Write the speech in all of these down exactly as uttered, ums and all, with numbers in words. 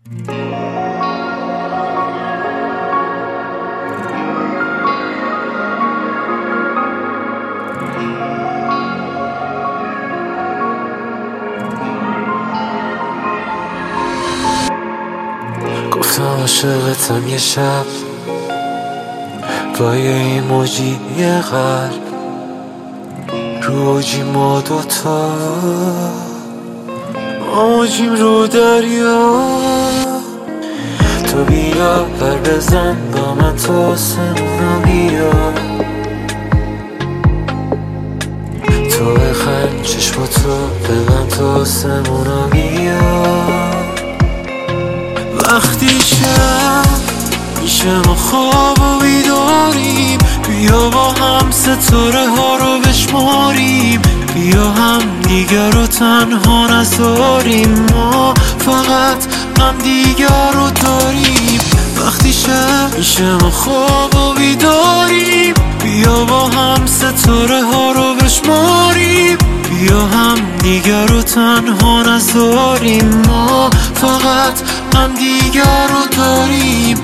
گفتم عاشقتم یه شب با یه ایموجی یه قلب رو اوجی ما دوتا اوجیم رو دریا. تو بیا بر بزن با من تو آسمونا بیا، تو بخند چشماتو ببند تو آسمونا بیا. وقتی شب میشه ما خواب و بیداریم، بیا با هم ستاره ها رو بشماریم، بیا هم دیگر رو تنها نذاریم، ما فقط هم دیگر رو داریم. وقتی شب میشه ما خواب و بیداریم، بیا با هم ستاره ها رو بشماریم، بیا هم دیگر رو تنها نذاریم، ما فقط هم دیگر رو داریم.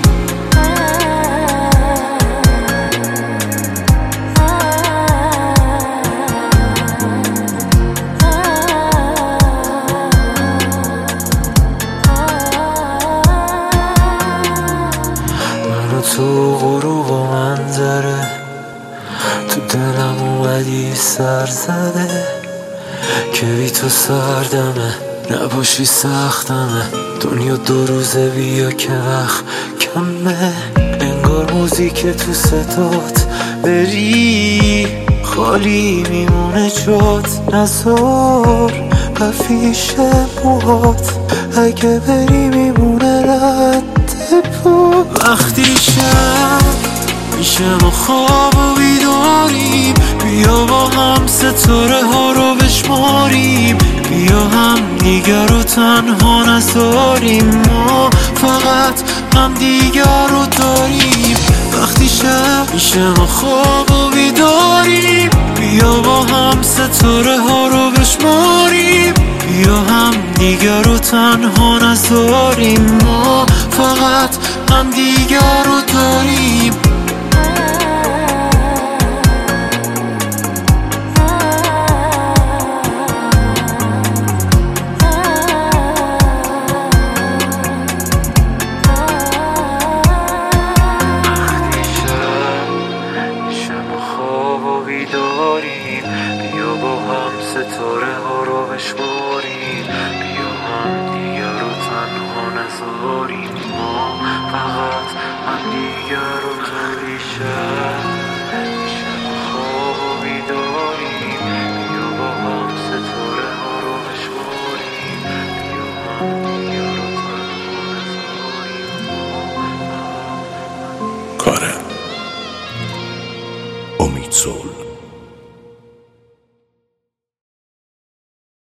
تو غروب و منظره تو دلم اومدی سر زده که بی تو سردمه نباشی سختمه. دنیا دو روزه بیا که وقت کمه، انگار موزیک تو صدات بری خالی میمونه جات. نزار بفیش موهات اگه بری میمونه رد پا. وقتی شب میشه ما خواب و بیداریم، بیا با هم ستاره ها رو بشماریم، بیا هم دیگر رو تنها نذاریم، ما فقط هم دیگر رو داریم. وقتی شب میشه ما خواب و بیداریم، بیا با هم ستاره ها رو بشماریم، بیا هم دیگر رو تنها نذاریم، ما فقط هم دیگر رو داریم. بیداریم بیا با هم ستاره ها رو بشماریم، بیا هم دیگر رو تنها نذاریم، ما فقط هم دیگر رو داریم. شب شب خواب و بیداریم، بیا با هم ستاره ها رو بشماریم، بیا هم دیگر رو تنها نذاریم، ما فقط. کارم امید صلح.